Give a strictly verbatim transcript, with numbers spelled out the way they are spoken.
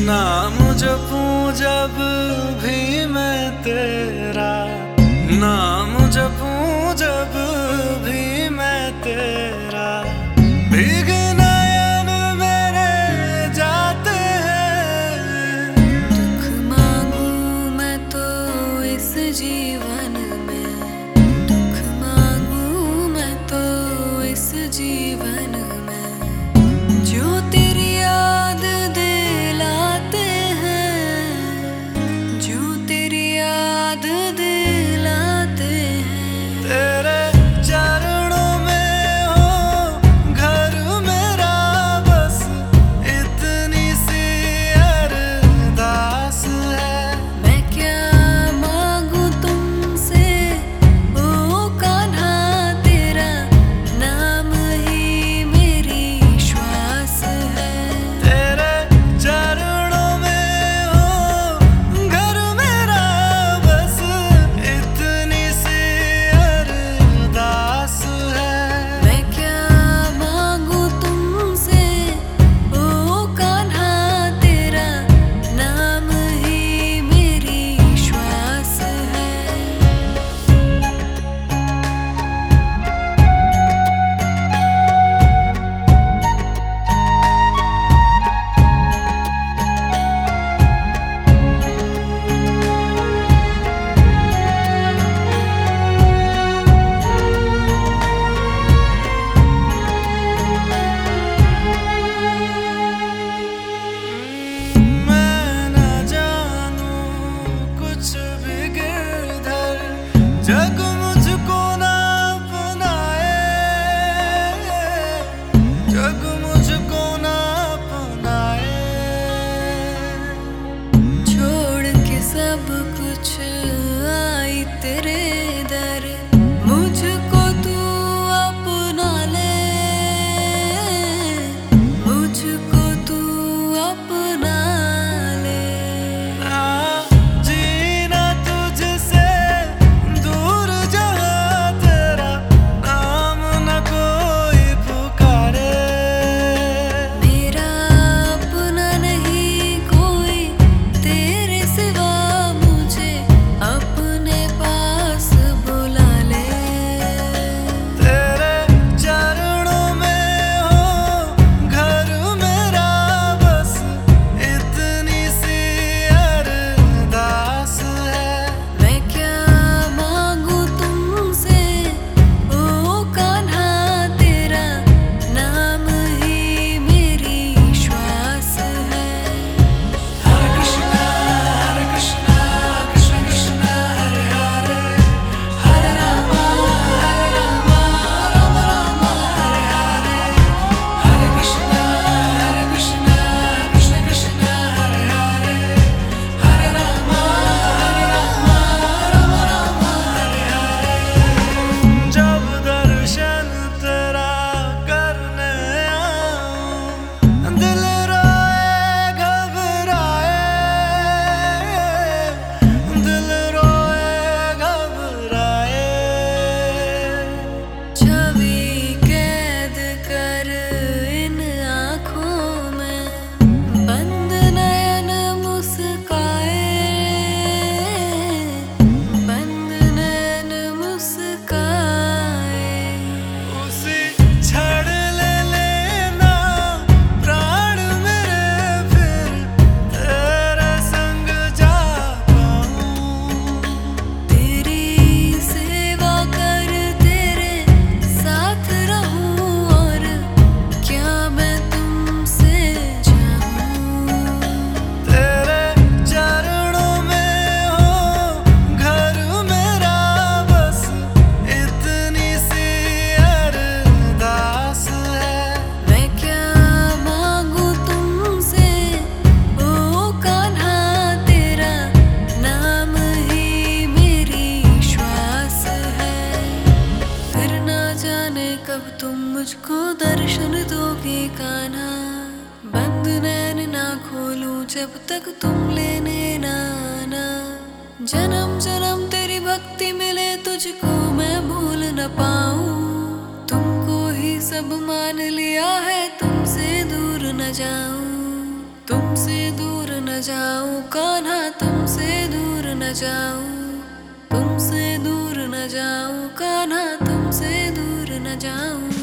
नाम जपूं जब भी मैं तेरा, नाम जपूं जब भी मैं तेरा, भीग नयन मेरे जाते हैं। दुख मांगू मैं तो इस जीवन में, दुख मांगू मैं तो इस जीवन में, जो तेरी याद दिलाते हैं, जो तेरी याद दिलाते हैं। तेरे चरणों में हो घर मेरा, बस इतनी सी अरदास है। मैं क्या मांगू तुमसे ओ कान्हा, तेरा नाम ही मेरी श्वास है। तेरे चरणों में हो घर मेरा, बस इतनी सी अरदास है। मैं क्या मांगू तुमसे ओ कान्हा, तेरा नाम ही मेरी श्वास है। मैं न जानूं कुछ भी गिरधर, जग मुझको न अपनाए, जग मुझको न अपनाए। छोड़ के सब कुछ आई तेरे दर, मुझको तू अपना ले, मुझको तू अपना ले। ना जीना तुझसे दूर जहाँ, तेरा नाम न कोई पुकारे। मेरा अपना नहीं कोई तेरे सिवा, मुझे अपने पास बुला ले। तेरे चरणों में हो घर मेरा, बस इतनी सी अरदास है। मैं क्या मांगू तुमसे ओ कान्हा, तेरा नाम ही मेरी श्वास है। हरे कृष्णा हरे कृष्णा कृष्ण कृष्ण हरे हरे, हरे रामा हरे रामा राम राम हरे हरे, हरे कृष्णा हरे कृष्णा कृष्ण कृष्ण हरे हरे, हरे रामा हरे रामा राम राम हरे हरे। जब दर्शन तेरा करने आऊं, दिल रोए घबराए, दिल रोए घबराए। छवि कैद कर इन आँखों में, बंद नयन मुस्काए, बंद नयन मुस्काए। उसी क्षण ले लेना प्राण मेरे, फिर तेरे संग जा पाऊं। तेरी सेवा कर तेरे साथ रहूं, और क्या मैं तुमसे चाहूं। तेरे चरणों में हो घर मेरा, बस इतनी सी अरदास है। मैं क्या मांगू तुमसे ओ कान्हा, तेरा नाम ही मेरी श्वास है। फिर ना जाने कब तुम मुझको दर्शन दोगे कान्हा, बंद नैन ना खोलूं जब तक तुम लेने ना आना। जन्म जन्म तेरी भक्ति मिले तुझको मैं भूल न पाऊं, तुमको ही सब मान लिया है, तुमसे दूर न जाऊं, तुमसे दूर न जाऊं कान्हा, तुमसे दूर न जाऊं, तुमसे दूर न जाऊं कान्हा, तुमसे दूर न जाऊं।